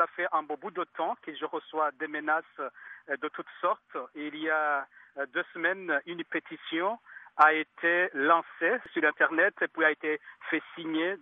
ça fait un beau bout de temps que je reçois des menaces de toutes sortes. Il y a 2 semaines, une pétition a été lancée sur Internet et puis a été fait signer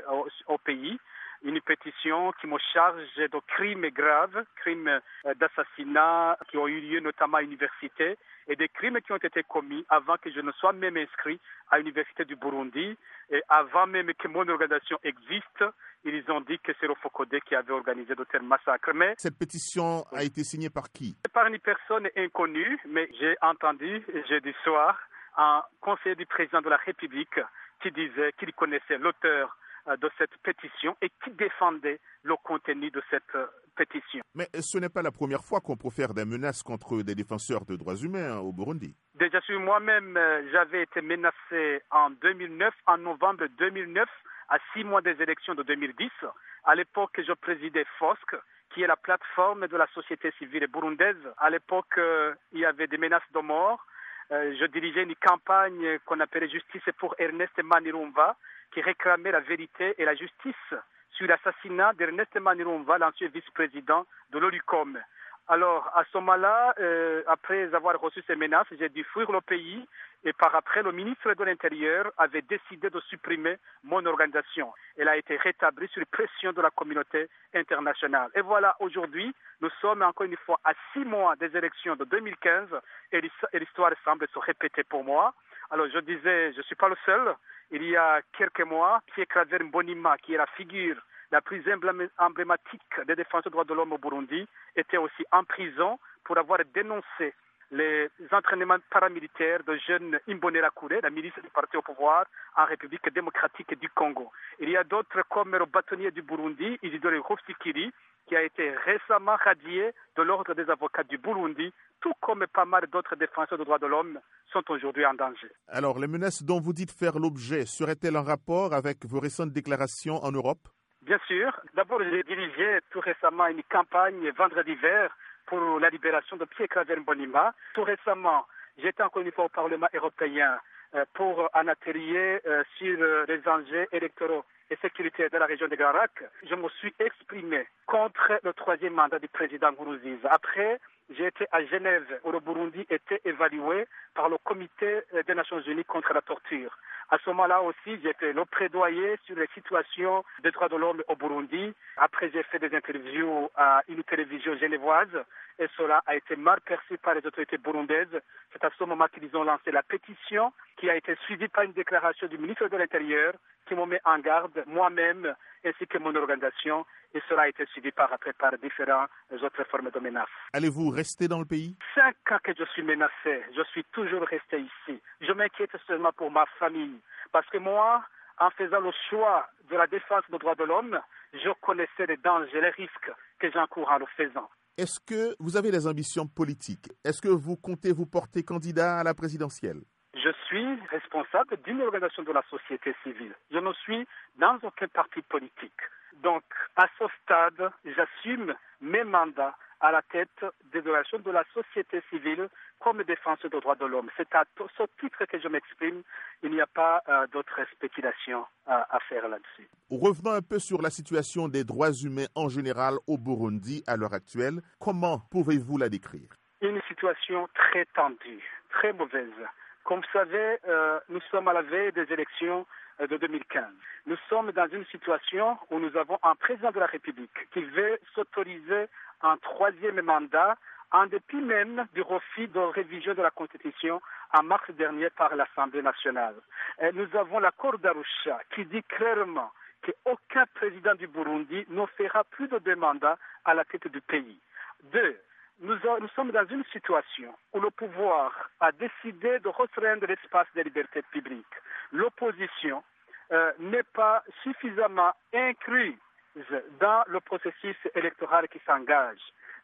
au pays. Une pétition qui me charge de crimes graves, crimes d'assassinat qui ont eu lieu notamment à l'université et des crimes qui ont été commis avant que je ne sois même inscrit à l'université du Burundi et avant même que mon organisation existe. Ils ont dit que c'est le Focodé qui avait organisé de tels massacres. Mais cette pétition a été signée par qui? Par une personne inconnue, mais j'ai entendu jeudi soir un conseiller du président de la République qui disait qu'il connaissait l'auteur de cette pétition et qui défendait le contenu de cette pétition. Mais ce n'est pas la première fois qu'on profère des menaces contre des défenseurs de droits humains au Burundi. Déjà sur moi-même, j'avais été menacé en 2009, en novembre 2009, à 6 mois des élections de 2010. À l'époque, je présidais FOSC, qui est la plateforme de la société civile burundaise. À l'époque, il y avait des menaces de mort. Je dirigeais une campagne qu'on appelait Justice pour Ernest Manirumva, qui réclamait la vérité et la justice sur l'assassinat d'Ernest Manirumva, l'ancien vice-président de l'OLUCOM. Alors, à ce moment-là, après avoir reçu ces menaces, j'ai dû fuir le pays et par après, le ministre de l'Intérieur avait décidé de supprimer mon organisation. Elle a été rétablie sur pression de la communauté internationale. Et voilà, aujourd'hui, nous sommes encore une fois à 6 mois des élections de 2015 et l'histoire semble se répéter pour moi. Alors, je disais, je ne suis pas le seul. Il y a quelques mois, Pierre Claver Mbonimpa, qui est la figure la plus emblématique des défenseurs des droits de l'homme au Burundi, était aussi en prison pour avoir dénoncé les entraînements paramilitaires de jeunes Imbonerakure, la milice du parti au pouvoir en République démocratique du Congo. Il y a d'autres comme le bâtonnier du Burundi, Isidore Rufyikiri, qui a été récemment radié de l'ordre des avocats du Burundi, tout comme pas mal d'autres défenseurs des droits de l'homme sont aujourd'hui en danger. Alors, les menaces dont vous dites faire l'objet seraient-elles en rapport avec vos récentes déclarations en Europe? Bien sûr. D'abord, j'ai dirigé tout récemment une campagne vendredi vert pour la libération de Pierre Claver Mbonimpa. Tout récemment, j'étais encore une fois au Parlement européen pour un atelier sur les enjeux électoraux et sécuritaires de la région de Grand Lac. Je me suis exprimé contre le 3e mandat du président Nkurunziza. Après, j'ai été à Genève, où le Burundi était évalué par le Comité des Nations Unies contre la torture. À ce moment-là aussi, j'ai fait le plaidoyer sur les situations des droits de l'homme au Burundi. Après, j'ai fait des interviews à une télévision genevoise et cela a été mal perçu par les autorités burundaises. C'est à ce moment qu'ils ont lancé la pétition qui a été suivie par une déclaration du ministre de l'Intérieur qui me met en garde moi-même ainsi que mon organisation et cela a été suivi par différentes autres formes de menaces. Allez-vous rester dans le pays? 5 ans que je suis menacé, je suis toujours resté ici. Je m'inquiète seulement pour ma famille parce que moi, en faisant le choix de la défense des droits de l'homme, je connaissais les dangers, les risques que j'encours en le faisant. Est-ce que vous avez des ambitions politiques? Est-ce que vous comptez vous porter candidat à la présidentielle? Je suis responsable d'une organisation de la société civile. Je ne suis dans aucun parti politique. Donc, à ce stade, j'assume mes mandats à la tête des organisations de la société civile comme défenseur des droits de l'homme. C'est à ce titre que je m'exprime. Il n'y a pas d'autres spéculations à faire là-dessus. Revenons un peu sur la situation des droits humains en général au Burundi à l'heure actuelle. Comment pouvez-vous la décrire? Une situation très tendue, très mauvaise. Comme vous savez, nous sommes à la veille des élections de 2015. Nous sommes dans une situation où nous avons un président de la République qui veut s'autoriser un 3e mandat en dépit même du refus de révision de la Constitution en mars dernier par l'Assemblée nationale. Et nous avons l'accord d'Arusha qui dit clairement qu'aucun président du Burundi ne fera plus de 2 mandats à la tête du pays. 2. Nous sommes dans une situation où le pouvoir a décidé de restreindre l'espace des libertés publiques. L'opposition n'est pas suffisamment incluse dans le processus électoral qui s'engage.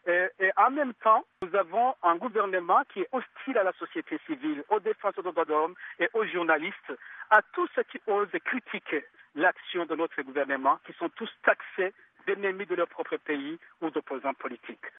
Et en même temps, nous avons un gouvernement qui est hostile à la société civile, aux défenseurs des droits de l'homme et aux journalistes, à tous ceux qui osent critiquer l'action de notre gouvernement, qui sont tous taxés d'ennemis de leur propre pays ou d'opposants politiques.